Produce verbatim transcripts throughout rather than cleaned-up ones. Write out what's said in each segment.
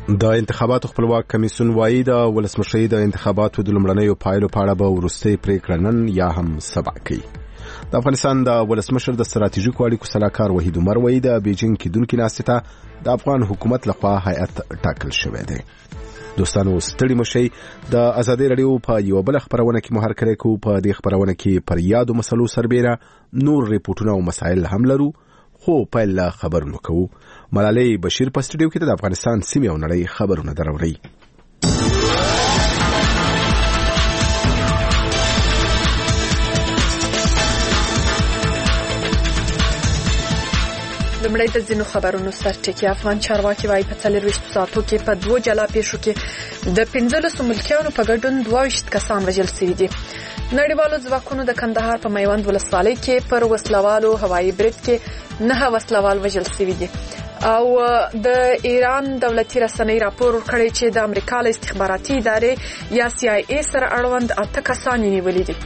د انتخاباتو خپلواک کمیسیون وایي د ولسمشرۍ د انتخاباتو د لومړنیو پایلو په اړه به وروستۍ پریکړه نن یا هم سبا کوي. د افغانستان د ولسمشر د ستراتیژیکو اړیکو سلاکار وحید عمر وایي د بیجینګ کېدونکي ناستې ته د افغان حکومت لخوا هیئت ټاکل شوی دی. دوستانو ستړي مشئ د ازادي رادیو په یو بل خبرونه کې مهر کړی کو په دې خبرونه کې پر یادو مسلو سربېره نور ریپورتونه او مسایل هم لرو، خو پیل خبرونه کوو. ملالۍ بشیر په سټوډیو کې د افغانستان سیمې او نړۍ خبرونه دروړي. لمړی د ځینو خبرونو سرټکی. افغان چارواکي وايي په څلرويشت ساعتو کې په دوه جلا پیښو کې د پنځلسو ملکیانو په ګډون دوه ویشت کسان وژل شوي دي. نړیوالو ځواکونو د کندهار په میوند ولسوالۍ کې پر وسلوالو هوایي برید کې نه وسلوال وژل شوي دي. او د ایران دولتي رسنۍ راپور ورکړی چې د امریکا له استخباراتي ادارې یا سی آی ای سره اړوند اته کسان نیولي دي.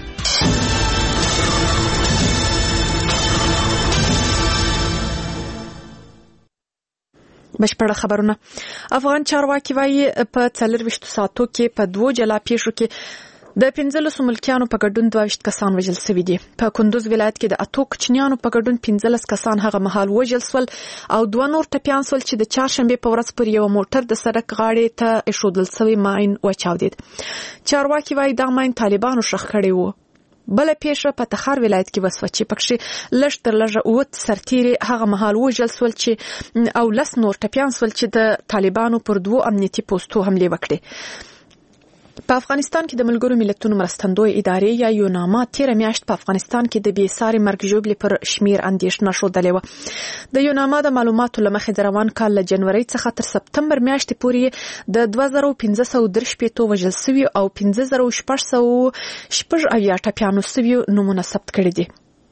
بشپړه خبرونه. افغان چارواکي وايي په څلرويشت ساعتو کې په دوه جلا پیښو کې د پنځلسو ملکیانو په ګډون دوه ویشت کسان وژل شوي دي. په کندوز ولایت کې د اتو کوچنیانو په ګډون پنځلس کسان هغه مهال وژل شول او دوه نور ټپیان شول چې د چهارشنبې په ورځ پر یو موټر د سړک غاړې ته ایښودل شوی ماین وچاودېد. چارواکي وايي دا ماین طالبانو شخ کړی و. بل پیښه په تخار ولایت کې وسوه چې پکې لږ تر لږه اووه سرتیري هغه مهال وژل شول چې او لس نور ټپیان شول چې د طالبانو پر دوو امنیتي پوسټو حملې وکړې. په افغانستان کې د ملګرو ملتونو مرستندوی ادارې یا یوناما تیر میاشت په افغانستان کې د بیساري مرګ ژوبلې پر شمیر اندېښنه ښودلې وه. د یوناما د معلوماتو له مخې د روان کال له جنورۍ څخه تر سپتمبر میاشتې پورې د دوه زره پنځه سوه درې شپېتو وژل شوي او پنځه زره شپږ سوه شپږ اویا ټپیانو شویو نومونه ثبت کړي دي.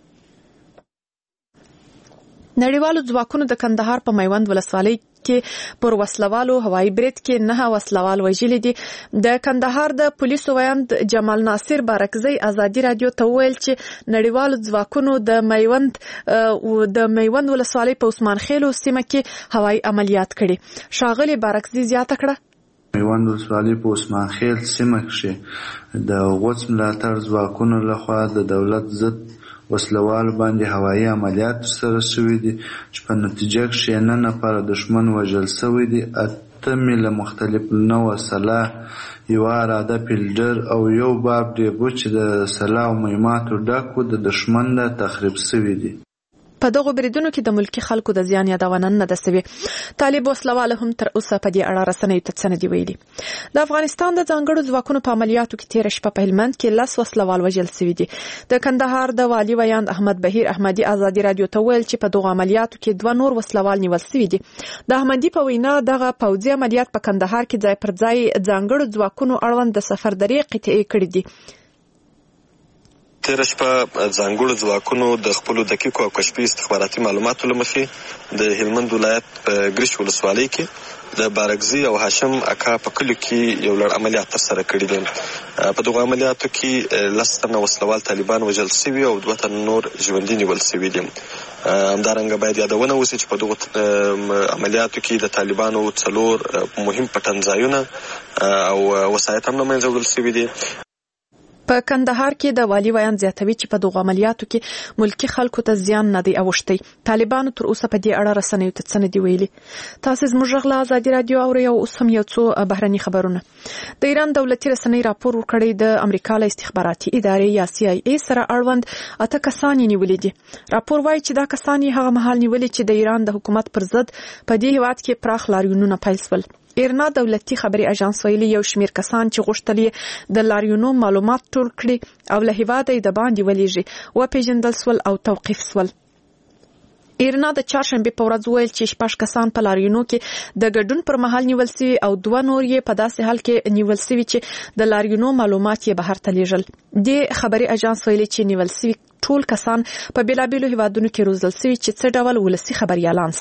نړیوالو ځواکونو د کندهار په میوند ولسوالۍ کې پر وسلوالو هوایي برید کې نه وسلوال وژلي دي. د کندهار د پولیسو ویاند جمال ناصر بارکزی ازادي رادیو ته وویل چې نړیوالو ځواکونو د میوند د میوند ولسوالۍ په عثمان خیلو سیمه کې هوایي عملیات کړي. ښاغلي بارکزی زیاته کړه میوند ولسوالۍ په عثمان خیل سیمه کې د غوڅ ملاتړ ځواکونو لخوا د دولت ضد وسلوال باندې هوایي عملیات سره شوي دي چې په نتیجه کې نه نفر دښمن وژل شوي دي. اته میله مختلف نوع سلاح، یوه اراده فیلډر او یو باب ډیبو چې د سلاح او مهماتو ډک و د دښمن د تخریب شوي دي. په دغه بریدونو کې د ملکی خلکو د زیان یادونه نه ده سوي. طالب وسلوال هم تر اوسه په دې اړه رسنیو ته څه نه دي ویلي. د افغانستان د ځانګړو ځواکونو په عملیاتو کې تیر شپه په هلمند کې لس وسلوال وژل شوي دي. د کندهار د والي ویاند احمد بهیر احمدي ازادي رادیو ته ویل چې په دغه عملیاتو کې دوه نور وسلوال نیول شوي دي. د احمدي په وینا دغه پوځي عملیات په کندهار کې ځای پر ځای ځانګړو ځواکونو اړوند د سفر درې قطعې کړې دي. تیر شپه ځانګړو ځواکونو د خپلو دقیقو او کشفي استخباراتي معلوماتو له مخې د هلمند ولایت په ګرش ولسوالۍ کې د بارکزي او هاشم اکا په کلیو کې یو لړ عملیات ترسره کړي دي. په دغو عملیاتو کې لس تنه وسلوال طالبان وژل شوي او دوه تنه نور ژوندي نیول شوي دي. همدارنګه باید یادونه وشي چې په دغو عملیاتو کې د طالبانو څلور مهم پټنځایونه او وسایط هم له منځه وړل شوي دي. په کندهار کې د والي ویاند زیاتوي چې په دغو عملیاتو کې ملکی خلکو ته زیان نه دی اوښتی. طالبانو تر اوسه په دې اړه رسنیو ته څه نه دي ویلي. تاسو زموږ غږ له ازادي رادیو اورئ او اوس هم یو څو بهرني خبرونه. د ایران دولتي رسنۍ راپور ورکړی د امریکا له استخباراتي ادارې یا سی آی ای سره اړوند اته کسان نیولي دي. راپور وایي چې دا کسان هغه مهال نیولي چې د ایران د حکومت پر ضد په دې هیواد کې پراخ لاریونونه پیل شول. ایرنا دولتي خبري اژانس ویلي یو شمیر کسان چې غوښتل د لاریونو معلومات ټول کړي او له هیواده د باندې ولېږي و پیژندل سول او توقیف سول. ایرنا د چهارشنبې په ورځ ویل چې شپږ کسان په لاریونو کې د ګډون پر مهال نیول شوي او دوه نور یې په داسې حال کې نیول شوي چې د لاریونو معلومات یې بهر ته لیږل. د خبري اژانس ویلي چې نیول شوي ټول کسان په بیلابیلو هیوادونو کې روزل شوي چې څه ډول ولسي خبريالان سي.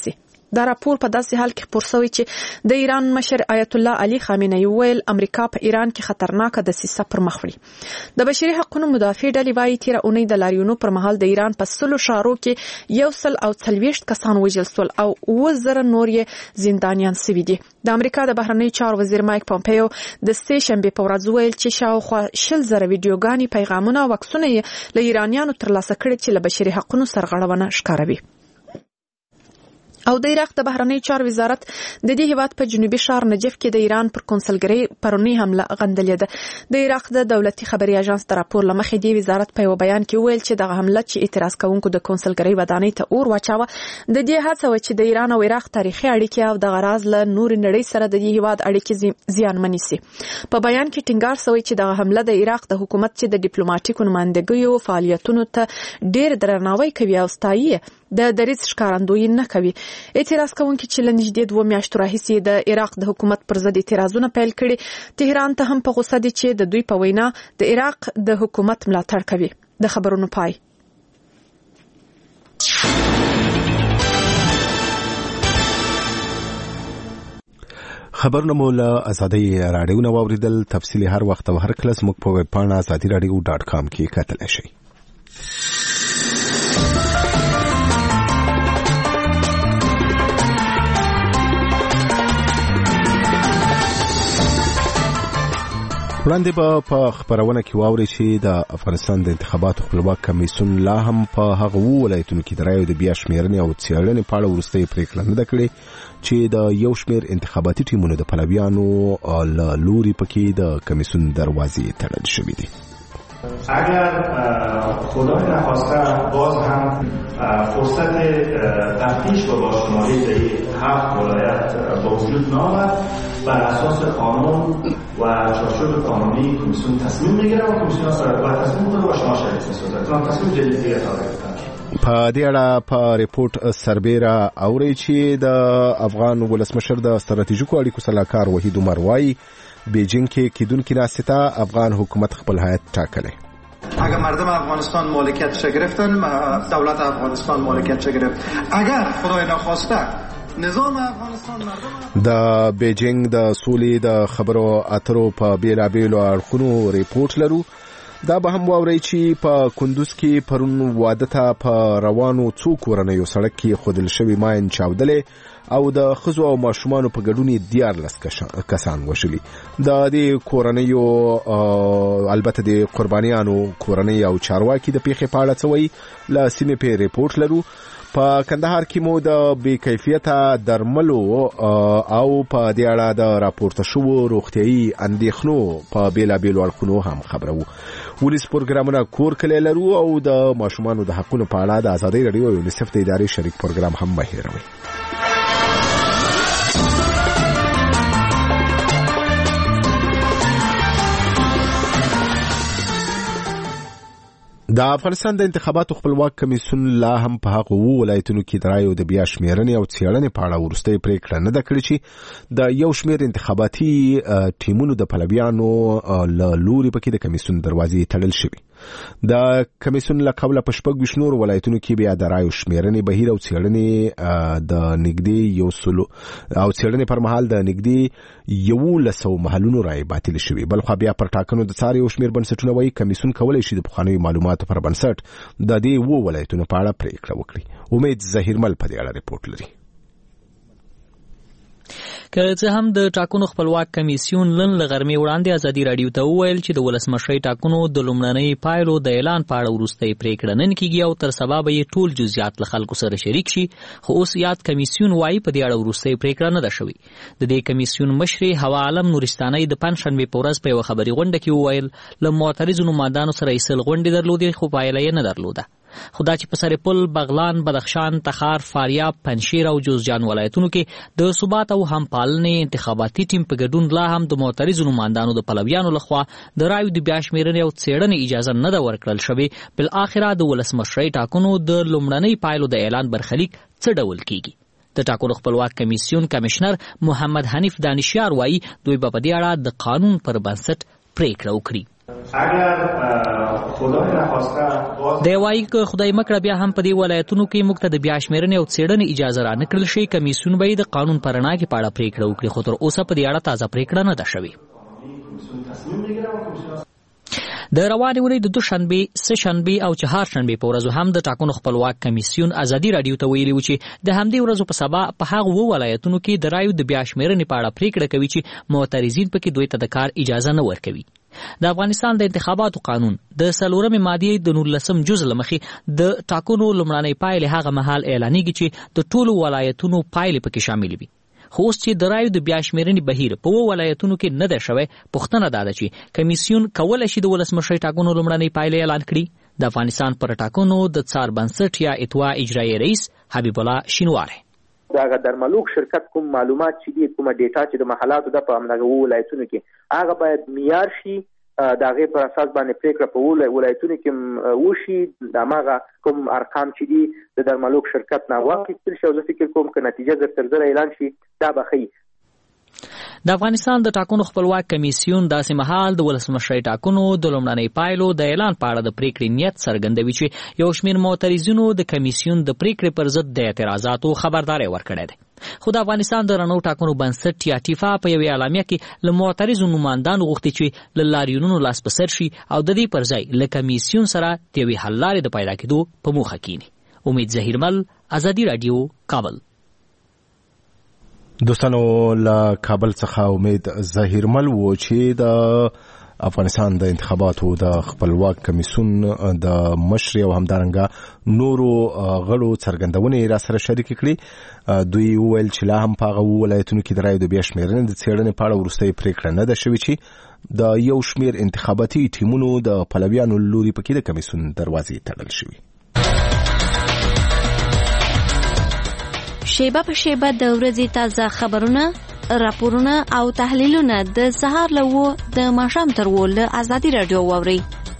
دا راپور په داسې حال کې خپور شوی چې د ایران مشر آیت الله علي خامنه‌ای ویل امریکا په ایران کې خطرناکه دسیسه پر مخ وړي. د بشري حقوقو مدافع ډلې وايي تیر اونۍ د لاریونونو پر مهال د ایران په سلو ښارو کې یو سل او څلوېښت کسان وژل شول او اووه زره نور یې زندانیان شوي دي. د امریکا د بهرنیو چارو وزیر مایک پومپیو د سې شنبې په ورځ ویل چې شاوخوا شل زره ویډیوګانې پیغامونه او عکسونه یې له ایرانیانو ترلاسه کړي چې له بشري حقوقو سرغړونه ښکاروي. او د عراق د بهرنیو چارو وزارت د دې هیواد په جنوبي ښار نجف کې د ایران پر کنسولګرۍ پرونی حمله غندلې ده. د عراق د دولتي خبري اژانس د راپور لمخې دی وزارت په یو بیان کې ویل چې دغه حمله چې اعتراض کوونکو د کنسولګرۍ ودانۍ ته اور واچاوه د دې هڅه و چې د ایران او عراق تاریخي اړیکې او د غراز له نور نړۍ سره د دې هیواد اړیکې زیانمنې سي. په بیان کې ټینګار شوی چې دغه حمله د عراق د حکومت چې د ډیپلوماټیکو نمائندګیو فعالیتونو ته ډیر درناوی کوي او ستایي د دریځ ښکارندویي نه کوي. اعتراض کوونکي چې له نږدې دوه میاشتو راهیسې د عراق د حکومت پر ضد اعتراضونه پیل کړي تهران ته هم په غوسه دي چې د دوی په وینا د عراق د حکومت ملاتړ کوي. د خبرونو پای. خبرونه مو له ازادي راډیو نو اوریدل. تفصیلی هر وخت او هر کله زموږ په ویب پاڼه ازادي راډیو ډاټ کام کې کتلی شئ. وړاندې به په خبرونه کې واوري چې د افغانستان د انتخاباتو خپلواک کمیسیون لا هم په هغه ولایتونو کې د رایو د بیا شمېرنې او څېړنې په اړه وروستۍ پریکړه نه ده کړې چې د یو شمېر انتخاباتي ټیمونو د پلویانو له لوري پکې د کمیسیون دروازې تړل شوې دي. اگر خدای نخواسته باز هم فرصت تفتیش و بازشماری در هفت ولایت به وجود نآمد بر اساس قانون و چارچوب قانونی کمیسیون تصمیم میگیره و کمیسیون سرکار تصمیم میگیره و شما شریک میسازه. تمام تصمیم جدید دیگه تا په دې اړه په ریپورت سربیره اوري چې د افغان ولسمشر د ستراتیژیکو اړیکو سلاکار وحید عمر وايي بیجینگ کې کیدونکو ناسته افغان حکومت خپل هیئت ټاکلی. اگر مردم افغانستان مالکیتش گرفتن دولت افغانستان مالکیتش گرفت. اگر خدای نخواسته نظام افغانستان مردم د بیجینگ د سولې د خبرو اترو په بیلابیلو اړخونو ریپورت لرو. دا به هم واورئ چې په کندوز کې پرون واده ته په روانو څو کورنیو سړک کې ښودل شوي ماین چاودلې او د ښځو او ماشومانو په ګډون یې دیارلس کسان وژلي. د دې کورنیو البته د قربانیانو کورنۍ او چارواکي د پیښې په اړه څه وایي له سیمې پې ریپورت لرو. په کندهار کې مو د بې کیفیته درملو او په دې اړه د راپورته شوو روغتیایي اندېښنو په بیلابیلو اړخونو هم خبرو. ولس پروګرامونه کور کلی لرو او د ماشومانو د حقونو په اړه د ازادي راډیو او یونیسف د ادارې شریک پروګرام هم مه هېروئ. د افغانستان د انتخاباتو خپلواک کمیسیون لا هم په هغه ولایتونو کې د رایو د بیا شمېرنې او څېړنې په اړه وروستۍ پریکړه نه ده کړې چې د یو شمېر انتخاباتي ټیمونو د پلویانو له لوري پکې د کمیسیون دروازې تړل شوي. د کمیسیون له قبله په شپږ ویشت نورو ولایتونو کې بیا د رایو شمېرنې بهیر او څېړنې د نږدې یو سلو او څېړنې پر مهال د نږدې یولس سوه محلونو رایې باطلې شوې. بل خوا بیا پر ټاکنو د څار یو شمېر بنسټونه وایي کمیسیون کولی شي د پخوانیو معلوماتو پر بنسټ د دې اوو ولایتونو په اړه پریکړه وکړي. امید ظهیرمل په دې اړه ریپورت لري. که څه هم د ټاکنو خپلواک کمیسیون نن له غرمې وړاندې ازادي راډیو ته وویل چې د ولسمشرۍ ټاکنو د لومړنۍ پایلو د اعلان په اړه وروستۍ پریکړه نن کیږي او تر سبا به یې ټول جزئیات له خلکو سره شریک شي. خو اوس یاد کمیسیون وایي په دې اړه وروستۍ پریکړه نه ده شوې. د دې کمیسیون مشرې هوا عالم نورستانۍ د پنجشنبې په ورځ په یوه خبري غونډه کې وویل له معترضو نمایندانو سره یې سل غونډې درلودې خو پایله یې نه درلوده. خدا چې په سرپل، بغلان، بدخشان، تخار، فاریاب، پنجشیر او جوزجان ولایتونو کې د ثبات او همپالنې انتخاباتي ټیم په ګډون لا هم د معترضو نمایندانو د پلویانو لخوا د رایو د بیا شمېرنې او څېړنې اجازه نه ده ورکړل شوې. بالاخره د ولسمشرۍ ټاکنو د لومړنۍ پایلو د اعلان برخلیک څه ډول کیږي؟ د ټاکنو خپلواک کمیسیون کمشنر محمد حنیف دانشیار وایي دوی به په دې اړه د قانون پر بنسټ پریکړه وکړي. اگر خدای نخواسته باز د وایي که خدای مکړه بیا هم په دې ولایتونو کې موږ ته د بیا شمېرنې او څېړنې اجازه را نه کړل شي. کمیسیون به د قانون په رڼا کې په اړه پرېکړه وکړي، خو تر اوسه په دې اړه تازه پرېکړه نه ده شوې. د روانې اونۍ د دوشنبې، سهشنبې او چهارشنبې په ورځو هم د ټاکنو خپلواک کمیسیون ازادي راډیو ته ویلي و چې د همدې ورځو په سبا په هغو اووه ولایتونو کې د رایو د بیا شمېرنې په اړه پرېکړه کوي چې معترضین پکې دوی ته د کار اجازه نه ورکوي. د افغانستان د انتخاباتو قانون د څلورمې مادې د نولسم جز له مخې د ټاکنو لومړنۍ پایلې هغه مهال اعلانېږي چې د ټولو ولایتونو پایلې پکې شاملې وي. خو اوس چې د رایو د بیا شمېرنې بهیر په اووه ولایتونو کې نه دی شوی، پوښتنه دا ده چې کمیسیون کولی شي د ولسمشرۍ ټاکنو لومړنۍ پایلې اعلان کړي. د افغانستان پر ټاکنو د څار بنسټ یا اتوا اجرایي رئیس حبیب الله شینواری دا درملوک شرکت کوم معلومات چې دي، کومه ډیټا چې د محلاتو د په همدغه ولایتونو کې هغه باید معیار شي، د هغې پر اساس باندې پرېکړه په ولایتونو کې وشي. د هماغه کوم ارقام چې دي د درملوک شرکت نه واخیستل شي او زه فکر کوم که نتیجه زر تر زره اعلان شي دا به ښیي. د افغانستان د ټاکنو خپلواک کمیسیون داسې مهال د ولسمشرۍ ټاکنو د لومړنۍ پایلو د اعلان په اړه د پرېکړې نیت څرګندوي چې یو شمېر معترضینو د کمیسیون د پرېکړې پر ضد د اعتراضاتو خبرداری ورکړی دی. خو د افغانستان د رڼو ټاکنو بنسټ یا ټیفا په یوې اعلامیه کې له معترضو نوماندانو غوښتي چې له لاریونونو لاس په سر شي او د دې پر ځای له کمیسیون سره د یوې حل لارې د پیدا کېدو په موخه کینی. امید ظهیرمل، ازادي راډیو، کابل. دوستانو له کابل څخه امید ظهیرمل و چې د افغانستان د انتخاباتو د خپلواک کمیسیون د مشر او همدارنګه نورو غړو څرګندونې را سره شریک کړي. دوی وویل چې لا هم په هغه ولایتونو کې د رایو د بیا شمېرنې د څېړنې په اړه وروستۍ پرېکړه نه ده شوې چې د یو شمېر انتخاباتي ټیمونو د پلویانو لوري پکې د کمیسیون دروازې تړل شوي. شیبه په شیبه د ورځې تازه خبرونه، راپورونه او تحلیلونه د سهار له اوو د ماښام تر اوو له ازادي راډیو واورئ.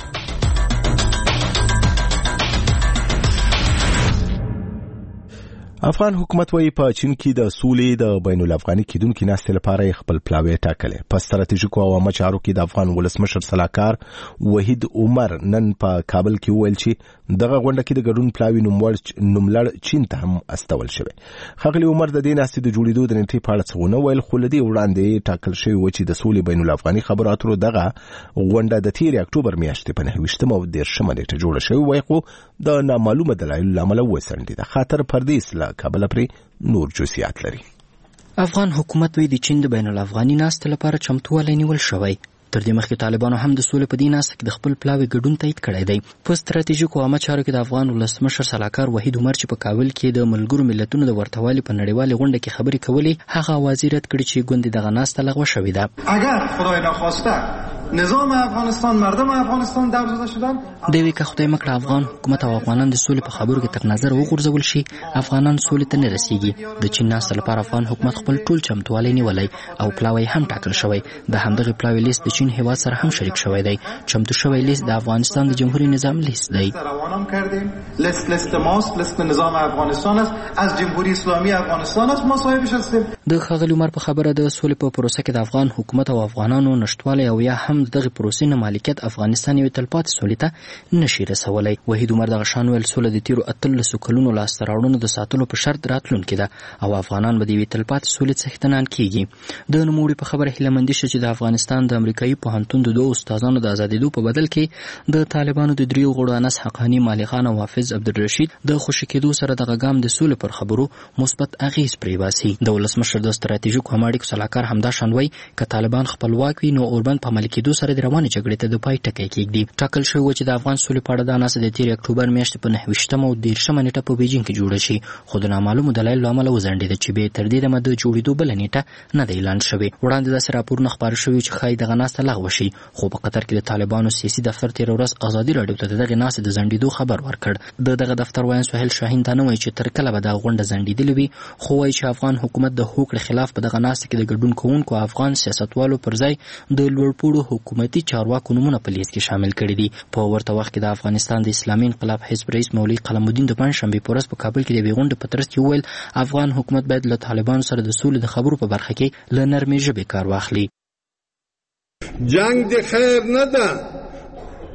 افغان حکومت وايي په چین کې د سولې د بین الافغاني کېدونکي ناستې لپاره خپل پلاوی ټاکلی. په ستراتیژیکو او عامه چارو کې د افغان ولسمشر سلاکار وحید عمر نن په کابل کې وویل چې دغه غونډه کې د ګډون پلاوی نوملړ چین ته هم استول شوی. ښاغلي عمر د دې ناستې د جوړېدو د نیټې په اړه څه ونه ویل، خو له دې وړاندې ټاکل شوی و چې د سولې بین الافغاني خبرو اترو دغه غونډه د تېرې اکتوبر میاشتې په نهه ویشتمه او دېرشمه نیټه جوړه شوې وای، خو د نامعلومه دلایلو له امله وڅنډېده. خاطر پردیس له کابل پرې نور جزئیات لري. افغان حکومت وی د چین د بین الافغاني ناستې لپاره چمتووالی نیول شوی. تر دې مخکې طالبانو هم د سولې په دې ناسته کې د خپل پلاوي ګډون تایید کړی دی. په ستراتیژیکو عامه چارو کې د افغان ولسمشر سلاکار وحید عمر چې په کابل کې د ملګرو ملتونو د ورتوالي په نړیوالې غونډه کې خبرې کولې، هغه اوازې رد کړې چې ګوندې دغه ناسته لغوه شوې ده. اگر خدای ناخواسته نظام افغانستان، مردم افغانستان درزده شدن، دوی که خدای مکړه افغان حکومت او افغانان د سولې په خبرو کې تر نظر وغورځول شي، افغانان سولې ته نه رسیږي. د چین ناسته لپاره افغان حکومت خپل ټول چمتووالی نیولی او پلاوی هم ټاکل شوی. د همدغه پلاوی لیست د چین هیواد سره هم شریک شوی دی. چمتو شوی لیست د افغانستان د جمهوری نظام لیست دی. روانم کردیم لیست لیست ماست، لیست نظام افغانستان است، از جمهوری اسلامی افغانستان است، ما صاحبش هستیم. د ښاغلي عمر په خبره د سولې په پروسه کې د افغان حکومت او افغانانو نشټوالی او یا هم دغه پروسې نه مالکیت افغانستان یو تلپاتې سولې ته نشي رسولی. وحید عمر دغه شان ویل سوله د تیرو اتلسو کلونو لاسته راوړنو د ساتلو په شرط راتلونکې ده او افغانان به د یوې تلپاتې سولې څښتنان کیږي. د نوموړي په خبره هیلهمندي شته چې د افغانستان د امریکایي پوهنتون د دوو استادانو د ازادېدو په بدل کې د طالبانو د دریو غړو انس حقاني، مالي خان او حافظ عبدالرشید د خوشي کېدو سره دغه ګام د سولې پر خبرو مثبت اغېز پرې باسي. د ولسمشر د ستراتیژیکو اړیکو سلاکار همدا شان وایي که طالبان خپلواک وي نو اوربند په عملي کېدو سره د روانې جګړې ته د پای ټکی کېږدي. ټاکل شوی و چې د افغان سولې په اړه دا ناسته د تېرې اکتوبر میاشتې په نهه ویشتمه او دېرشمه نیټه په بیجینګ کې جوړه شي، خو د نامعلومو دلایلو له امله وځنډېده چې بیا تر دې دمه د جوړېدو بله نیټه نه ده اعلان شوې. وړاندې داسې راپورونه خپاره شوي چې ښایي دغه ناسته لغوه شي، خو په قطر کې د طالبانو سیاسي دفتر تېره ورځ ازادي راډیو ته د دغې ناستې د ځنډېدو خبر ورکړ. د دغه دفتر وایي سهیل شاهین دا نه وایي چې تر کله به دغه غونډه ځنډېدلې وي، خو وایي چې افغان حکومت د هوکړې خلاف په دغه ناسته کې د ګډون کوونکو افغان سیاستوالو پر ځای د لوړپوړو حکومتي چارواکو نومونه په لیست کې شامل کړي دي. په ورته وخت کې د افغانستان د اسلامي انقلاب حزب رئیس مولوي قلم الدین د پنجشنبې په ورځ په کابل کې د یوې غونډې په ترڅ کې وویل افغان حکومت باید له طالبانو سره د سولې د خبرو په برخه کې له نرمې ژبې کار واخلي. جنگ د خیر نه ده،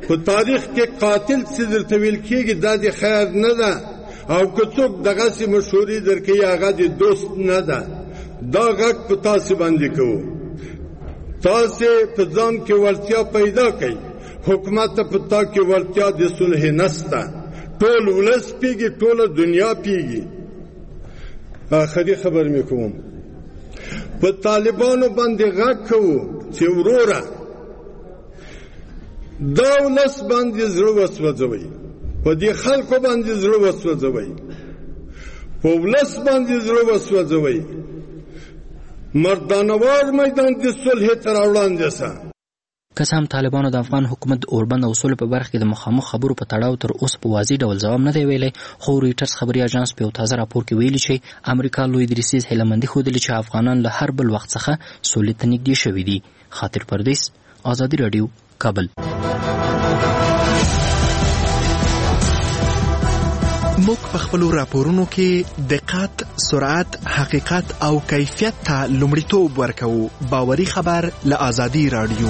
په تاریخ کې قاتل څه درته ویل کېږي دا د خیر نه ده، او که څوک دغسې مشورې درکوي هغه د دوست نه ده. دا غږ په تاسې باندې کوو. تاسې په ځان کې وړتیا پیدا کړئ. حکومت ته په تا کې وړتیا د صلح نسته. ټول ولس پیږي، ټوله دنیا پیږي. آخري خبر مې کوم، په طالبانو باندې غږ کوو چې وروره دا ولس باندې زړه وسوځوئ، په دې خلکو باندې زړه وسوځوئ، په ولس باندې زړه وسوځوئ. مردانوار میدان د صلح تر وړاندې سه. که څه هم طالبانو د افغان حکومت د اوربند او سولې په برخه کې د مخامخ خبرو په تړاو تر اوسه په واضح ډول ځواب نه دی ویلی، خو رویټرز خبري اژانس په یو تازه راپور کې ویلي چې امریکا لوی دریسیز هیلهمندي ښودلې چې افغانان له هر بل وخت څخه سولې ته نږدې شوي دي. خاطر پردیس، ازادي راډیو، کابل. موږ په خپلو راپورونو کې دقت، سرعت، حقیقت او کیفیت ته لومړیتوب ورکوو. باوري خبر له ازادي راډیو.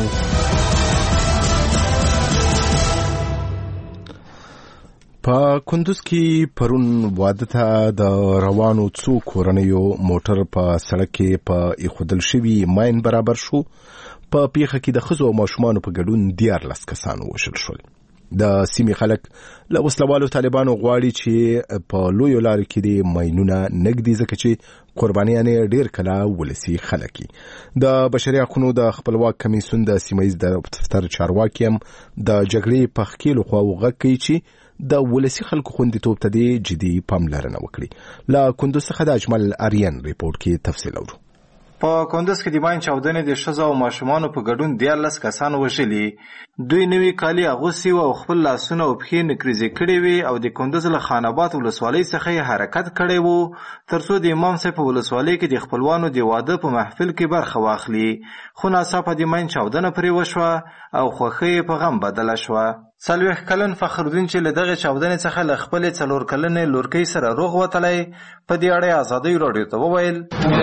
په کندوز کې پرون واده ته د روانو څو کورنیو موټر په سړک کې په ایښودل شوي ماین برابر شو. په پیښه کې د ښځو او ماشومانو په ګډون دیارلس کسان ووژل شول. د سیمې خلک له وسلوالو طالبانو غواړي چې په لویو لارو کې د ماینونه نږدې، ځکه چې قربانیانې ډېر کله ولسي خلک دي. د بشري حقونو د خپلواک کمیسیون د سیمه ییز دفتر چارواکي هم د جګړې په ښکېلو خواوو غږ کوي چې د ولسي خلکو خوندیتوب ته دې جدي پاملرنه وکړي. له کندوز څخه د اجمل آریان ریپورټ کې تفصیل اورو. په کندوز کې د ماین چاودنې د ښځو او ماشومانو په ګډون دیارلس کسان وژلي. دوی نوي کالي اغوستي وو او خپل لاسونه او پښې نکریزې کړې وې او د کندوز له خان آباد ولسوالۍ څخه یې حرکت کړی وو ترڅو د امام صاحب په ولسوالۍ کې د خپلوانو د واده په محفل کې برخه واخلي. خو ناڅاپه د ماین چاودنه پرې وشوه او خوښۍ په غم بدله شوه. څلوېښت کلن فخرالدین چې له دغې چاودنې څخه له خپلې څلور کلنې لورکۍ سره روغ وتلی، په دې اړه ازادۍ راډیو ته وویل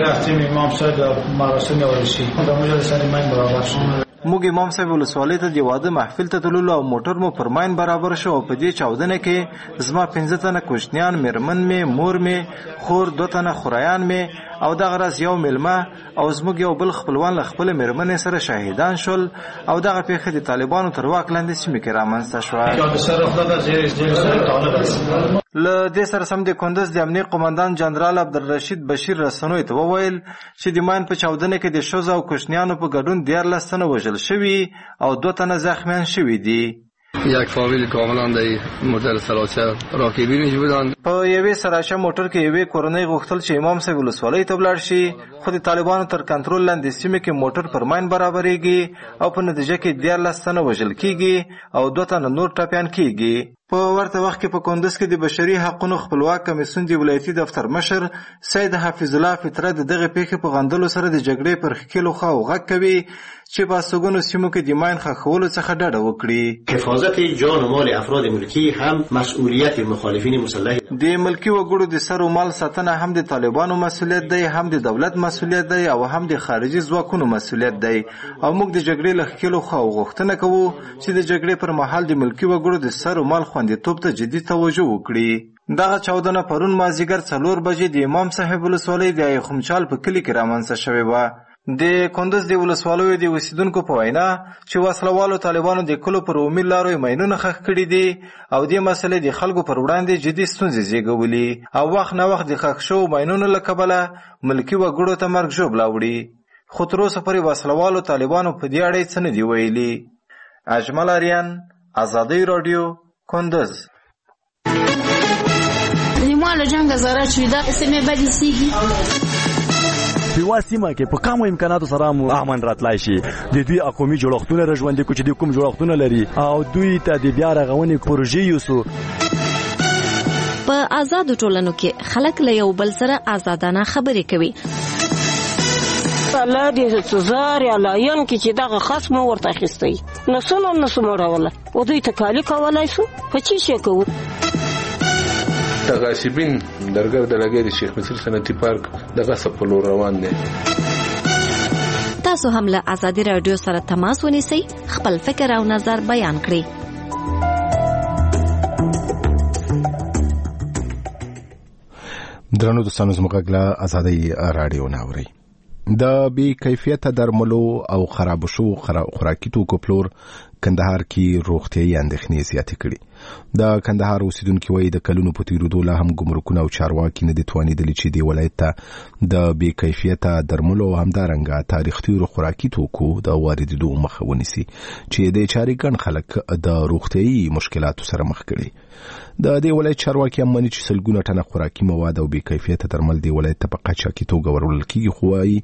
موږ امام صاحب ولسوالۍ ته د واده محفل ته تللو او موټر مو پر ماین برابر شو او په دې چاودنه کې زما پنځه تنه کوچنیان، میرمن مې، مور مې، خور، دوه تنه خورایان مې او دغه ورځ یو میلمه او زموږ یو بل خپلوان له خپلې میرمنې سره شهیدان شول او دغه پیښه د طالبانو تر واک لاندې سیمې کې رامنځته شوه. له دې سره سم د کندوز د امنیت قومندان جنرال عبدالرشید بشیر رسنوي ته وویل چې د ماین په چاودنه کې د ښځو او کوچنیانو په ګډون دیارلس تنه وژل شوي او دوه تنه زخمیان شوي دي. یک فامیل کاملا در موټر سراچه راکبینش بودند. په یوې سراچه موټر کې یوې کورنۍ غوښتل چې امام صاحب ولسوالۍ ته ولاړ شي، خو د طالبانو تر کنټرول لاندې سیمې کې موټر پر ماین برابرېږي او په نتیجه کې دیارلس تنه وژل کېږي او دوه تنه نور ټپیان کېږي. په ورته وخت کې په کندوز کې د بشري حقونو خپلواک کمیسیون د ولایتي دفتر مشر سید حفیظ الله فطره د دغه پیښې په غندلو سره د جګړې پر ښکېلو خواو غږ کوي چې په سګونو سیمو کې د ماین ښخولو څخه ډډه وکړي. حفاظت جان و مال افراد ملکی هم مسئولیت مخالفین مسلح. د ملکی وګړو د سر او مال ساتنه هم د طالبانو مسؤلیت دی، هم د دولت مسؤلیت دی او هم د خارجي ځواکونو مسؤلیت دی او موږ د جګړې له ښکېلو خواو غوښتنه کوو چې د جګړې پر مهال د ملکی وګړو د سر او مال خوندیتوب ته جدي توجه وکړي. دغه چاودنه پرون مازدیګر څلور بجې د امام صاحب ولسوالۍ د ایخمچال په کلي کې رامنځته شوې وه. د کندوز د ولسوالیو د اوسیدونکو په وینا چې وسلوالو طالبانو د کلو پر عمومي لارو ماینونه ښخ کړي دي او دې مسلې د خلکو پر وړاندې جدي ستونزې زیږولي او وخت نه وخت د ښخ شوو ماینونو له کبله ملکي وګړو ته مرګ ژوبله وړي. خو تر اوسه پورې وسلوالو طالبانو په دې اړه څه نه دي ویلي. اجمل آریان، ازادۍ راډیو، کندوز. ما له جنګ زاره چې دا سیمه بدې سیږي په واسمه کې په کومو امکاناتو سره مو امن راتلای شي. د دوی اقومي جوړښتونه رژوندې کو چې د کوم جوړښتونه لري او دوی ته د بیا رغونې پروژې یوسو. په آزادو ټولنو کې خلک له یو بل سره آزادانه خبرې کوي. الله دې سزار یا لاین کې چې دغه خصم ورته اخیستی نسلو نسو مړوله او دوی ته کالی کولای شو په چی شي کوو. تغاسبین درګر د لګې د شیخ مصر صنعتي پارک دغه سپلو روان دي. تاسو هم له ازادي رادیو سره تماس ونیسئ، خپل فکر او نظر بیان کړئ. درنو دوستانو زموږ غږ له ازادۍ راډیو نه اورئ. د بې کیفیته درملو او خراب شوو خوراکي توکو پلور کندهار کې روغتیايي اندېښنې زیاتې کړي. د کندهار اوسیدونکي وایي د کلونو په تېرېدو لا هم ګمرکونه او چارواکي نه دي توانېدلي چې دې ولایت ته د بې کیفیته درملو او همدارنګه تاریخ تېرو خوراکي توکو د واردېدو مخه ونیسي چې د چارې ګڼ خلک د روغتیايي مشکلاتو سره مخ کړي. د دې ولایت چارواکي هم مني چې سلګونه ټنه خوراکي مواد او بې کیفیته درمل دې ولایت ته په قاچاقي توګه وروړل کېږي، خو وایي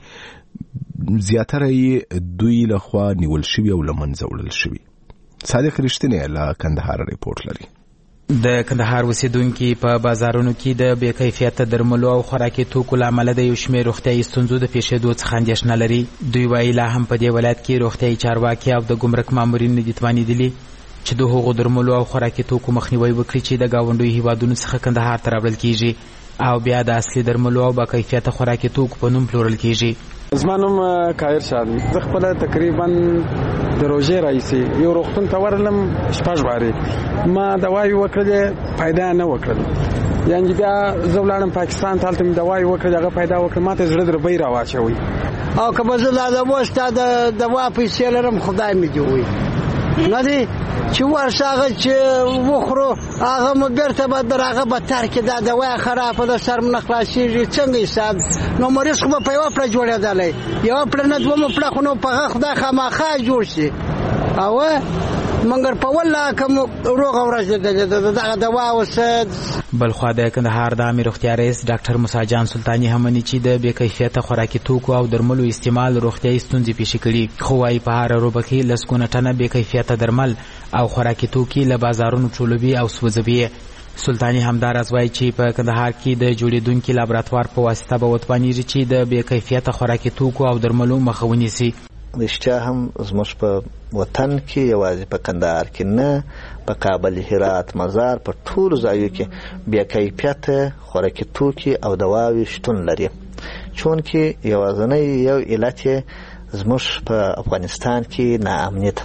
زیاتره یې دوی لخوا نیول شوي او له منځه وړل شوي. صادق رښتینی له کندهار ریپورټ لري. د کندهار اوسیدونکي په بازارونو کې د بې کیفیته درملو او خوراکي توکو له امله د یو شمېر روغتیايي ستونزو د پیښېدو څخه اندېښنه لري. دوی وایي لا هم په دې ولایت کې روغتیايي چارواکي او د ګمرک مامورین نه دي توانېدلي چې د هغو درملو او خوراکي توکو مخنیوی وکړي چې د ګاونډیو هیوادونو څخه کندهار ته راوړل کېږي او بیا د اصلي درملو او با کیفیته خوراکي توکو په نوم پلورل کېږي. زما نوم کایر شاه دی. زه خپله تقریبا د روژې راهیسې یو روغتون ته ورغلم شپږ وارې ما دوایي وکړلې پیدا نه وکړل، یعنې بیا زه ولاړم پاکستان ته، هلته مې دوایي وکړلې هغه پیدا وکړل، ما ته زړه دربۍ راواچوي او که به زه لا دوا ستا د دوا پیسې لرم خدای مې دې ووایي نه دی چې ورشه هغه چې وخورو هغه مو بېرته به در هغه بدتر کې دا دوا خرابه ده سر مو نه خلاصېږي څنګه حساب نو مریض خو به په یوه پړه جوړېدلی یوه پړه نه دومه پړه خو نو په هغه خدای خامخا جوړ شي او مګر په والله که مو روغه ورځ دغه دوا اوس. بلخوا د کندهار د عامې روغتیا رئیس ډاکټر موسی جان سلطاني هم مني چې د بې کیفیته خوراکي توکو او درملو استعمال روغتیايي ستونزې پیښې کړي، خو وایي په هره روبه کې لسګونه ټنه بې کیفیته درمل او خوراکي توکي له بازارونو ټولوي او سوځوي. سلطاني همداراز وایي چې په کندهار کې د جوړېدونکي لابراتوار په واسطه به وتوانېږي چې د بې کیفیته خوراکي توکو او درملو مخه ونیسي. رښتیا هم زموږ په وطن کې یوازې په کندهار کې نه، په کابل، هرات، مزار، په ټولو ځایو کې بې کیفیته خوراکي توکي او دواوې شتون لري. چونکې یوازینی یو علت یې زموږ په افغانستان کې ناامني ده.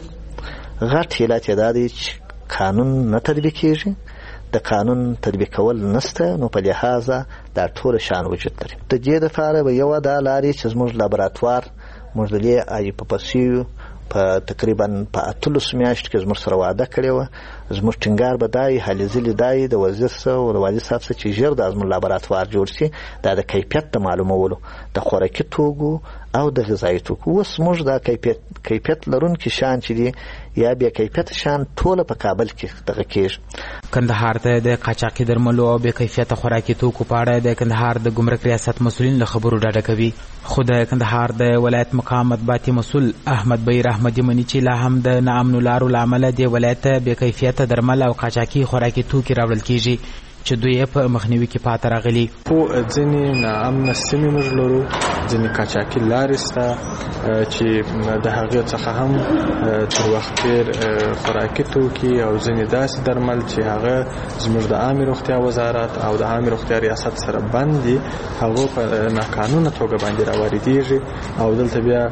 غټ علت یې دا دی چې قانون نه تطبیق کېږي، د قانون تطبیق کول نسته، نو په لحاظه دا ټول شان وجود لري. د دې دپاره به یوه دا لارې چې زموږ لابراتوار موږ د دې آی په پسیو په تقریبا په اتلسو میاشتو کې زموږ سره وعده کړې وه. زموږ ټینګار به دا وي هلې ځلې دا وي د وزیر څخه او د والي صاحب څخه چې ژر دا زموږ لابراتوار جوړ شي دا د کیفیت د معلومولو د خوراکي توکو او د غذایي توکو. اوس موږ دا کیفیت کیفیت لرونکي شیان چې دي یا بیا کیفیت شیان ټوله په کابل کې دغه کېږي. کندهار ته د قاچاقي درملو او بې کیفیته خوراکي توکو په اړه د کندهار د ګمرک ریاست مسؤلین له خبرو ډډه کوي، خو د کندهار د ولایت مقام مطبوعاتي مسؤل احمد بیر احمدي مني چې لا هم د ناامنو لارو له امله د ولایت ته بې کیفیته درمل او قاچاقي خوراکي توکي راوړل کېږي چې دوی په مخنیوي کې پاتې راغلي. خو ځینې ناامنه سیمې موږ لرو، ځینې قاچاقي لارې شته چې د هغې څخه هم تر وخت تېر خوراکي توکي او ځینې داسې درمل چې هغه زموږ د عامې روغتیا وزارت او د عامې روغتیا ریاست سره بند دي هغه په ناقانونه توګه باندې راواردېږي او دلته بیا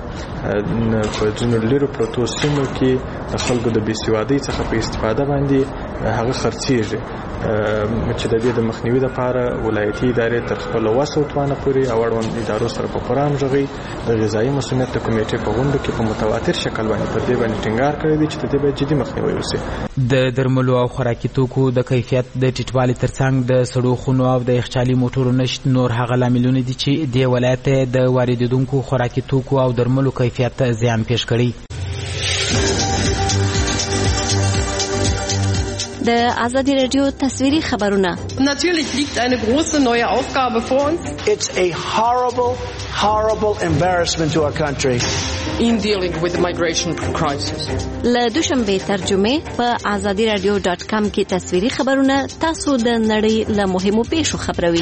په ځینو لرو پرتو سیمو کې د خلکو د بېسوادۍ څخه په استفاده باندې هغه خرڅېږي چې د دې د مخنیوي لپاره ولایتي ادارې تر خپل وس او توانه پورې او اړوند ادارو سره په پوره همغږۍ د غذایي مسؤلیت د کمیټې په غونډو کې په متواتر شکل باندې پر دې باندې ټینګار کړی دی چې د دې باید جدي مخنیوی وشي. د درملو او خوراکي توکو د کیفیت د ټیټوالي ترڅنګ د سړو خونو او د یخچالي موټرو نشت نور هغه لاملونه دي چې د ولایت د واردېدونکو خوراکي توکو او درملو کیفیت ته زیان پېښ کړي. د ازادي رادیو تصویري خبرونه. Natürlich liegt eine große neue Aufgabe vor uns. It's a horrible, horrible embarrassment to our country. In dealing with the migration crisis. له دوشنبه ترجمه په ازادي رادیو ډاټ کام کې تصویري خبرونه تاسو د نړۍ له مهمو پیښو خبروي.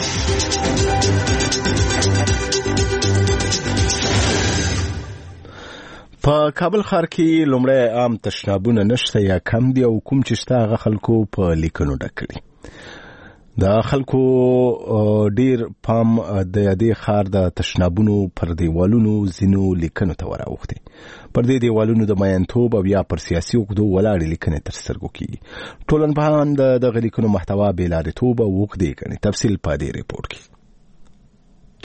په کابل ښار کې لومړی عام تشنابونه نشته یا کم دي او کوم چې شته هغه خلکو په لیکنو ډک کړي. د خلکو ډیر پام د دې ښار د تشنابونو پر دیوالونو ځینو لیکنو ته وراوښتي. پر دې دیوالونو د میانتوب او یا پر سیاسي عقدو ولاړې لیکنې تر سترګو کېږي. ټولنپوهان د دغه لیکنو محتوا بېلارېتوب او عقدې ګڼي. تفصیل په دې ریپورټ کې.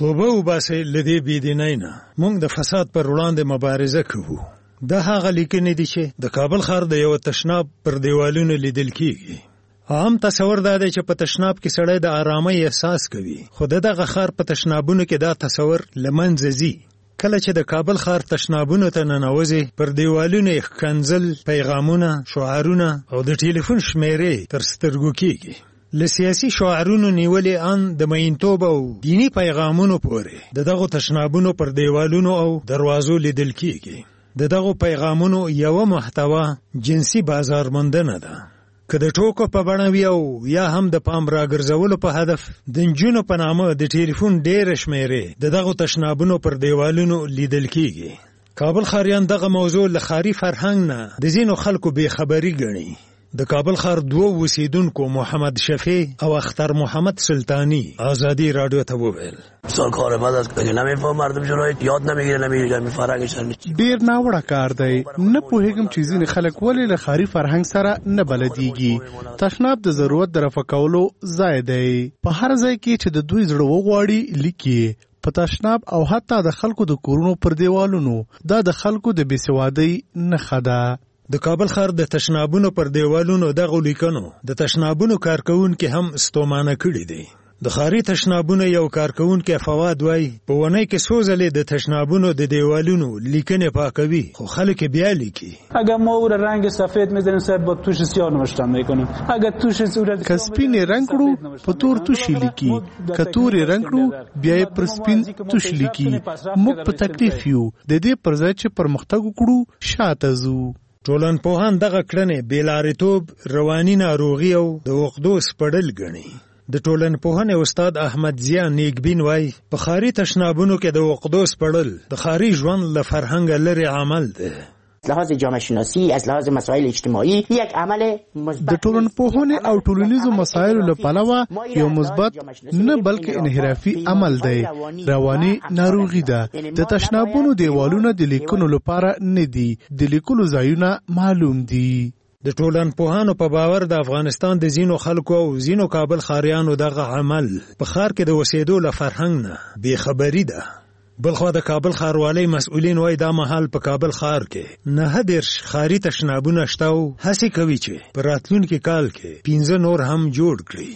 توبه وباسئ له دې بېدینۍ نه. موږ د فساد پر وړاندې مبارزه کوو. دا هغه لیکنې دي چې د کابل ښار د یوه تشناب پر دیوالونو لیدل کېږي. عام تصور دا دی چې په تشناب کې سړی د آرامۍ احساس کوي، خو د دغه ښار په تشنابونو کې دا تصور له منځه ځي. کله چې د کابل ښار تشنابونو ته ننوځي، پر دیوالونو یې ښکنځل، پیغامونه، شعارونه او د ټلیفون شمیرې تر سترګو کېږي. له سیاسي شعارونو نیولې ان د مینتوب او دینی پیغامونو پورې د دغو تشنابونو پر دیوالونو او دروازو لیدل کېږي. د دغو پیغامونو یوه محتوا جنسي بازارموندنه ده، که د ټوکو په بڼه وي او یا هم د پام راګرځولو په هدف د نجونو په نامه د ټلیفون ډېرې شمیرې د دغو تشنابونو پر دیوالونو لیدل کېږي. کابل ښاریان دغه موضوع له ښاري فرهنګ نه د ځینو خلکو بېخبري ګڼي. د کابل ښار دوه اوسیدونکو محمد شفیع او اختر محمد سلطانی آزادی رادیو ته وویل: سرکار بعد از کلی نمیفهم مردم شرایط یاد نمیگیره نمیگیره فرهنگش ډیر ناوړه کار دی. نه پوهیږم چې ځینې خلک ولې له ښاري فرهنګ سره نه بلدیږي. تشناب د ضرورت د رفع کولو ځای دی. په هر ځای کې چې د دوی زړه وغواړي لیکي. په تشناب او حتی د خلکو د کورونو پر دیوالونو دا د خلکو د بېسوادۍ نښه ده. د کابل ښار د تشنابونو پر دیوالونو دغو لیکنو د تشنابونو کارکوونکي هم ستومانه کړي دي. د ښاري تشنابونو یو کارکوونکی فواد وایي په اونۍ کې څو ځلې د تشنابونو د دیوالونو لیکنې پاکوي، خو خلک بیا لیکي. اگر ما او رنگ سفید می‌زنیم صاحب با توش سیاه نوشته می‌کنیم. اگر توش صورت که سپین رنگ کړو په تور توش لیکي، که تور رنگ کړو بیا یې پر سپین توش لیکي. موږ په تکلیف یو، د دې پر ځای چې پرمختګ وکړو شاته ځو. ټولنپوهان دغه کړنې بېلارېتوب، رواني ناروغي او د عقدو سپړل ګڼي. د ټولنپوهنې استاد احمد ضیا نیکبین وایي په ښاري تشنابونو کې د عقدو سپړل د ښاري ژوند له فرهنګه لرې عمل دی. از لحاظ جامعه شناسی، از لحاظ مسائل اجتماعی یک عمل مثبت. د ټولنپوهنې او ټولنیزو مسایلو له پلوه یو مثبت نه بلکې انحرافي عمل دی. رواني ناروغي ده. د تشنابونو دیوالونه د لیکنو لپاره نه دي، د لیکلو ځایونه معلوم دي. د ټولنپوهانو په باور د افغانستان د ځینو خلکو او ځینو کابل ښاریانو دغه عمل په ښار کې د اوسېدو له فرهنګ نه بېخبري ده. بلخوا د کابل ښاروالۍ مسؤلین وایي دا مهال په کابل ښار کې نهه دېرش ښاري تشنابونه شته او هڅې کوي چې په راتلونکي کال کې پنځه نور هم جوړ کړي.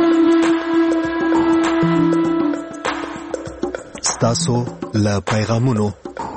ستاسو له پیغامونو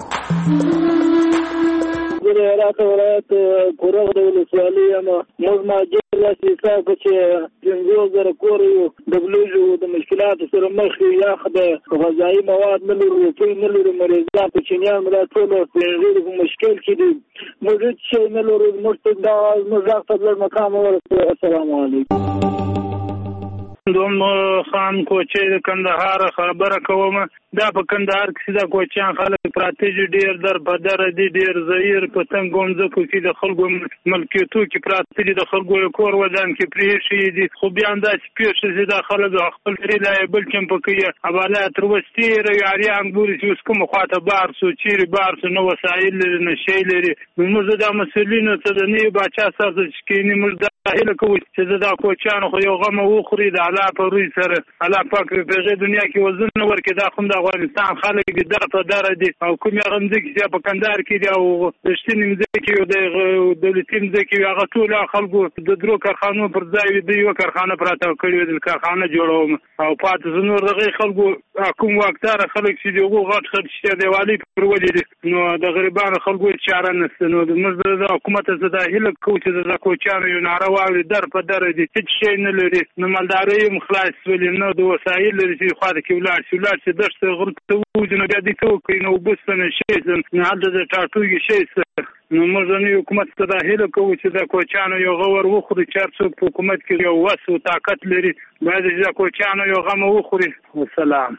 د هرات ولایت کورغ د ولسوالۍ یم. موږ مهاجر داسې حساب کړو چې پنځوس زره کور یو د بلوژو د مشکلاتو سره مخ یو. یخ د غذایي مواد نه لرو، روپۍ نه لرو، مریضان کوچنیان دا ټول په مشکل کې دي. موږ هېڅ شی نه لرو. موږ ته دا زموږ غږ ته لوړ مقام ورسوي. السلام علیکم. دوم خان کوچې د کندهار خبره کوم. دا په کندهار کې دا کوچیان خلک پراته دي، ډېر در بدر دي، ډېر زهیر په تنګ ګمځکو کې د خلکو ملکیتو کې پراته دي، د خلکو کور ودان کې پرېښي دي. خو بیا همداسې پېښه چې دا خلک خپل ریلایبل چمپه کوي حواله تر وستې یاریان ګوري چې اوس کومه خواته بار سو چیرې بار سو نه وسایل لري نه شی لري. موږ دا مسؤلینو ته د نوي باچا سره چې کینی موږ دا هیله کوو چې دا کوچیانو خو یو غم وخوري د الله په روی سره. الله پاک په دنیا کې وزن نه ورکړي. دا خو د افغانستان خلک در په در دي او کوم هغه مځکې چې په کندهار کې دي او رښتینې مځکې او د دولتي مځکې هغه ټول خلکو د درو کارخانو پر ځای د یو کارخانه پراته کړې د کارخانه جوړوم او پاتې نور دغه خلکو کوم واکدار خلک چې دغه غټ خرڅ شته دیوالي پر ولې دي نو د غریبانو خلکو چاره نشته. نو د مزد د حکومت څخه د هیله کوي چې د کوچانو یو نارواوي در په در دي هیڅ شی نه لري. نو مالداري مخلاص ولې نه د وسایل لري چې خاطر کې ولار شي ولار چې دشت غرته وځنه بیا دي کوي نو بوستنه شي نه حد د ټاټوي شي. نو موږ د حکومت څخه د هیله کوي چې د کوچانو یو غور وخوري چې څوک په حکومت کې یو وس او طاقت لري باید چې د کوچانو یو غم وخوري. والسلام.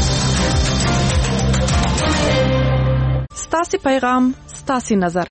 ستاسي پیغام ستاسي نظر.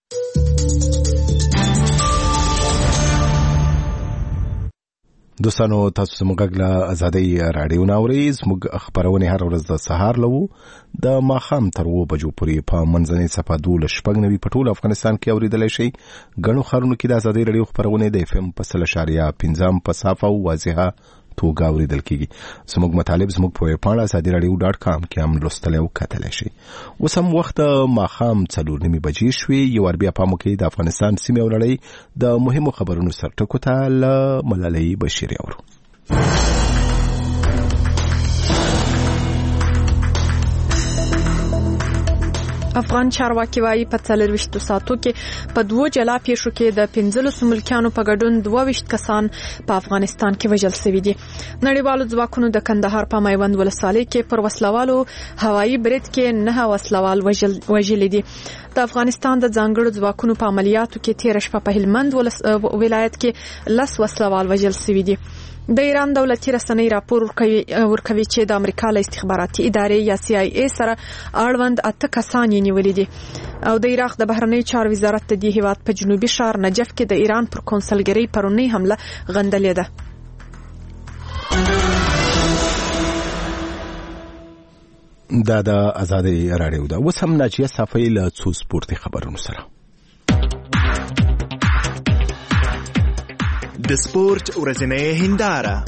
دوستانو تاسو زموږ له ازادۍ راډیو ناوري زموږ خبرونه هر ورځ د سهار لوو د ماښام تر اوو بجو پورې په منځنۍ صفه دولس شپږ نوي په ټول افغانستان کې اورېدلی شئ. ګڼو ښارونو کې د ازادۍ راډیو خبرونه د اف ام په سل اشاریه پنځم په صافه او واضحه توګه اوریدل کیږي. زموږ مطالب زموږ په پاڼه ازادي رادیو ډاټ کام کې هم لوستلی او کتلی شي. اوس هم وخت ماښام څلور نیمې بجې شوې. یو وار بیا پام وکړئ د افغانستان سیمې او نړۍ د مهمو خبرونو سرټکو ته له ملالۍ بشیري اورو. افغان چارواکي وايي په څلرويشتو ساعتو کې په دوه جلا پیښو کې د پنځلسو ملکیانو په ګډون دوه ویشت کسان په افغانستان کې وژل شوي دي. نړیوالو ځواکونو د کندهار په میوند ولسوالۍ کې پر وسلوالو هوایي برید کې نه وسلوال وژل دي. د افغانستان د ځانګړو ځواکونو په عملیاتو کې تیر شپه په هلمند ولایت کې لس وسلوال وژل شوي دي. د ایران دولتي رسنۍ راپور ورکوي چې د امریکا له استخباراتي ادارې یا سی آی ای سره اړوند اته کسان یې نیولي دي. او د عراق د بهرنی چارو وزارت د دې هیواد په جنوبي ښار نجف کې د ایران پر کونسلګرۍ پرونی حمله غندلې ده. دا د ازادي رادیو ده. اوس هم ناجیه صافی له څو سپورتي خبرونو سره. د سپورت ورځنۍ هنداره.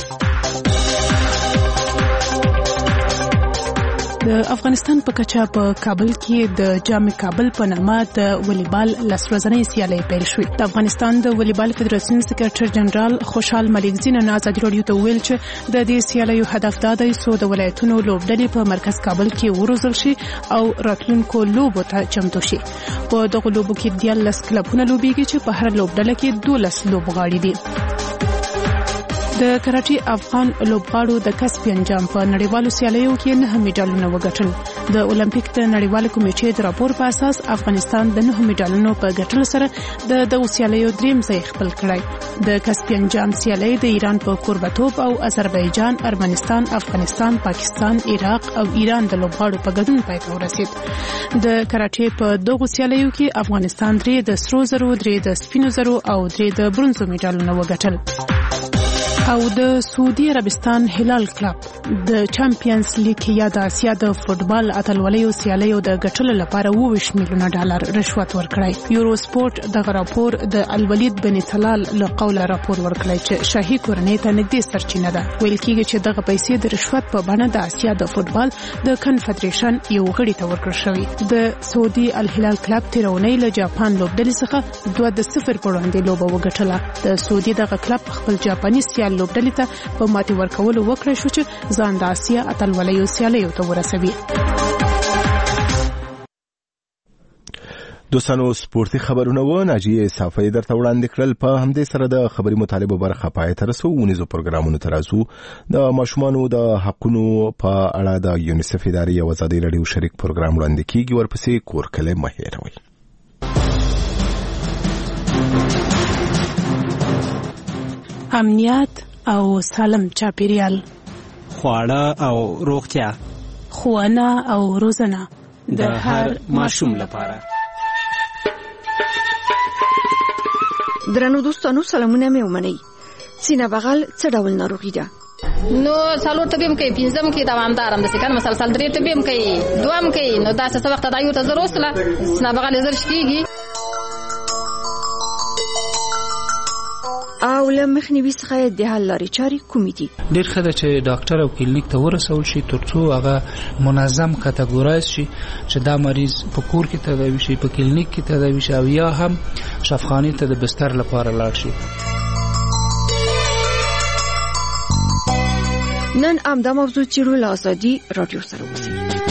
د افغانستان په کچه په کابل کې د جام کابل په نامه د والیبال لسرځنۍ سیالي پیل شوې. د افغانستان د والیبال فدراسیون سکرټر جنرال خوشحال ملکزی نن ازادي رادیو ته ویل چې د دې سیالیو هدف دا دی چې د ولایتونو لوبډلې په مرکز کابل کې وروزل شي او راتلونکو لوبو ته چمتو شي. په دغه لوبو کې دیارلس کلبونه لوبېږي چې په هر لوبډله کې دولس لوبغاړي دي. د کراچي افغان لوبغاړو د کسپین جام په نړیوالو سیالیو کې نه میډالونه وګټل. د اولمپیک د نړیوال کمیټې د راپور په اساس افغانستان د نه میډالونو په ګټلو سره د دغه سیالیو دریم ځای خپل کړی. د کسپین جام سیالي د ایران په کوربتوب او آذربایجان، ارمنستان، افغانستان، پاکستان، عراق او ایران د لوبغاړو په ګډون پای ته ورسید. د کراچي په دغه سیالیو کې افغانستان درې د سرو زرو، درې د سپینو زرو او درې د برونزو میډالونه وګټل. او د سعودي عربستان هلال کلب د چمپیونز لیګ یا د اسیا د فوتبال اتلولیو سیالیو د ګټلو لپاره اووه میلیونه ډالر رشوت ورکړی. یورو سپورت د راپور د الولید بن طلال له قوله راپور ورکړی چې شاهي کورنۍ ته نږدې سرچینه ده. ویل کېږي چې دغه پیسې د رشوت په بڼه د اسیا د فوتبال د کنفدریشن یو غړي ته ورکړل شوې. د سعودي الهلال کلب تیرونی له جاپان لوبډلې څخه دوه د صفر په وړاندې لوبه وګټله. د سعودي دغه کلب خپل جاپاني سیال لوبډلې ته په ماتې ورکولو وکړای شو چې ځان د اسیا اتلولیو سیالیو ته ورسوي. دوستانو سپورتي خبرونه و ناجیه صافی درته وړاندې کړل. په همدې سره د خبري مطالبه برخه پای ته رسو. ونیزو پروګرامونو ته راځو. د ماشومانو د حقونو په اړه د یونیسف ادارې او ازادي رادیو شریک پروګرام وړاندې کیږي. ورپسې کور کله مه هېروئ. امنیت او سالم چاپیریال، خواړه او روغتیا، ښوونه او روزنه د هر ماشوم لپاره. درنو دوستانو سلامونه مې ومنئ. سینه بغل څه ډول ناروغي ده؟ نو څلور ته بیم کوي، پنځم کې دوامدار هم د سکن مسلسل درې ته بیم کوي، دوام کوي. نو دا څه وخت دا یو ته زر وسله سینه بغل زر شکیږي. او له مخنیوي څخه د حل لارې چارې کومې دي؟ ډېر ښه ده چې ډاکټر او کلینیک ته ورسول شي ترڅو هغه منظم کټګورایز شي چې دا مریض په کور کې تداوي شي، په کلینیک کې تداوي شي او یا هم شفاخانه ته د بستر لپاره لاړ شي. نن همدا موضوع چیرو له ازادي رادیو سره اوسئ.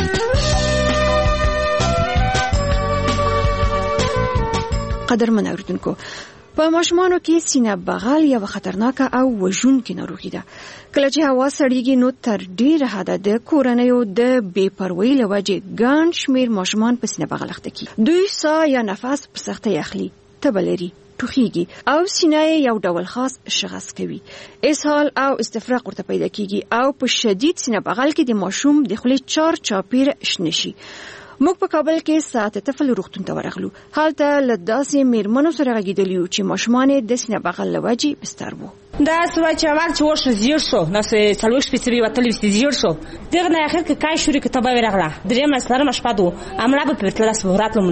قدرمن اوریدونکو، په ماشومانو کې سینه بغل یو خطرناکه او وژونکې ناروغي ده. کله چې هوا سړیږي نو تر ډیره حده د کورنیو د بې پروایۍ له وجې ګڼ شمېر ماشومان په سینه بغل اخته کېږي. دوی ساه یا نفس په سختۍ اخلي، تبه لري، ټوخیږي او سینه یو ډول خاص شغص کوي. اسهال او استفراغ ورته پیدا کېږي او په شدید سینه بغل کې د ماشوم د خولې چار چاپیر شنه شي. موږ په کابل کې ساعت طفل روغتون ته ورغلو. هلته له داسې میرمنو سره غږېدلي وو چې ماشومان یې د سینه بغل له وجې بستر وو. دا سوای چې اول چې وشو زیړ شو، ناسې څلوېښت شپې چې وتلې وې زیړ شو. دغه نه اخر کې کای شوري کې تبه ورغله. درېیمه څلورمه شپه ده امړه به پرې تلله راتلو مونه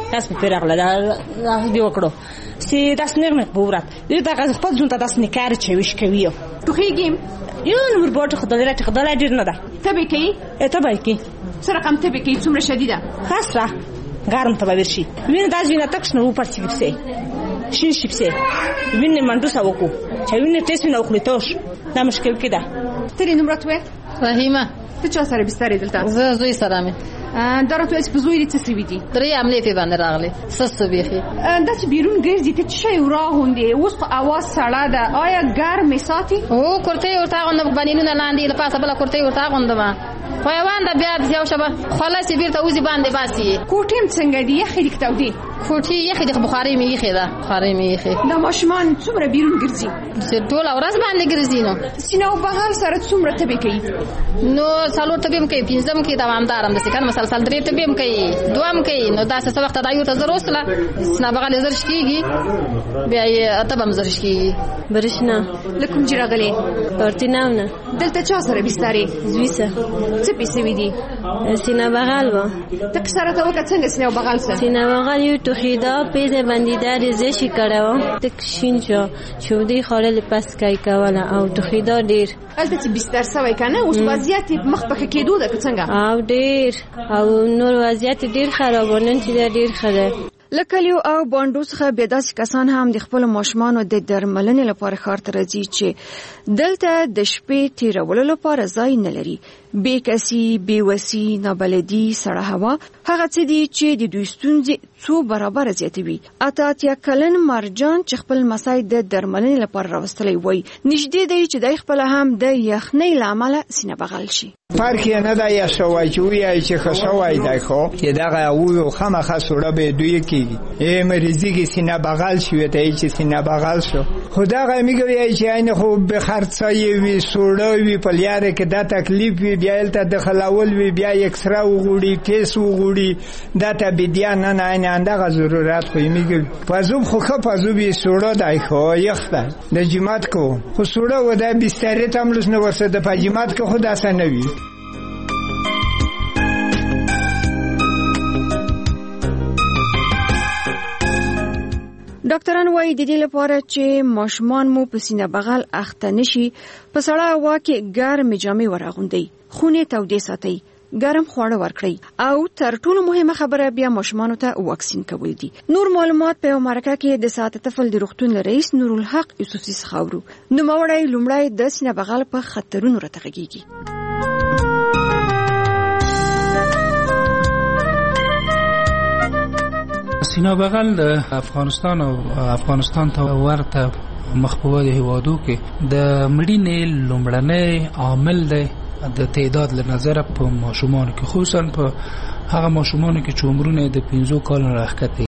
داس په پیراغله دا دی وکړو سي داس نه مې پورات دې دا غز خپل ځون ته داس نه کار چې وش کوي تو خېګم یو نور بوت خدای راته خدای ډیر نه ده تبه کی تبه کی سره رقم تبه کی څومره شدیده خاصه ګارم ته ورشي وینې داس وینې تکس نو پړچې کیسه شین شپسه وینې منډو ساوکو چې وینې ټیسټ نه وکړې توش دا مشکل کده ترې نمرت وې فهیمه ته چا سره بستر دلته زه زوی سره مې درته اس په زوی دې څه سوي دي درې عملې په باندې راغلي سس بيخي دا چې بیرون ګرځي ته شي وراغوندې اوس په اواز سړه ده آیا ګرمه ساتي او کوړته ورته غوند باندې نه لاندې لپاسه بل کوړته ورته غوند ما خویوان د بیا یو شبه خلاص بیرته اوزي باندې باسي کوټیم څنګه دی یخې دکتاو دی کوټي یخې د بخاري می یخې ده بخاري می یخې دا ماشومان څومره بیرون ګرځي چې ټول ورځ باندې ګرځي نو سینو بغل سره څومره تبه کوي نو څلور تبه کوي پنځم کې دوامدارم د سکن مسلسل درې تبه کوي دوام کوي نو دا څه وخت دا یو ته زروسله سنا بغل زرش کیږي بیا یې اتبم زرش کیږي برښنا لکم جراغلي ورتیناونه دلته چا سره بسترې زویسه څه پیسې وې سینا بغل و تک سره ته وکړه څنګه سینا بغل سره سینا بغل یو توخیدا پیزه بندیدار زشی کړو تک شینجا شودي خړل پس کای کوله او توخیدا ډیر البته چې بستر سوي کنه اوس وضعیت مخ په کېدو ده څنګه او ډیر او نور وضعیت ډیر خرابونه چې ډیر خره لکلیو او باندو څخه به داسې کسان هم د خپل ماشومانو د درملنې لپاره ښار ته راځي چې دلته د شپې تیرولو لپاره ځای نه لري بې کسي بې وسي نابلدي سړه هوا هغه څه دي چې د دوی ستونزې څو برابر زیاتوي اته اتیا کلن مرجان چې خپل مسای د درملنې لپاره راوستلی وای نږدې دی چې د خپل هم د یخنۍ له امله سینه بغل شي فرق یې نه دی شوی چې وایي چې ښه شوی دی خو چې دغه وو خامخا سوړه به دوی کېږي ای مریضي کې سینه بغل شوی ته چې سینه بغل شو خو دغه میګوي چې عین خو به خرڅای وي سوړه وي په لیاره کې دا تکلیف وي بیا الته د خلاول وي بیا اکسرا وغوړي ټیس وغوړي دا ته بیا نه نه نه دغه ضرورت خو میګوي پزوب خو خو پزوب یې سوړه دی خو یخته د جماعت کو خو سوړه و د بستر ته ملوس نه ورسره د پجماعت کې خدا سنوي ډاکټران وايي د دې لپاره چې ماشومان مو په سینه بغل اخته نشي په سړه هوا کې ګرمې جامې ورغوندي خونه تودې ساتي ګرم خواړه ورکړي او تر ټولو مهمه خبره بیا ماشومان ته واکسین کول دي نور معلومات په امریکا کې د ساعت طفل د روغتون رئیس نور الحق یوسفزي خاورو نو مورای لومړی د سینه بغل په خطرونو راتغږیږي سینه بغل د افغانستان او افغانستان ته ورته مخبوبه هیوادو کې د مړینې لومړنی عامل دی د تعداد له نظر په ماشومان کې خصوصا په هغه ماشومان کې چې عمرونه د پنځو کالو راښکته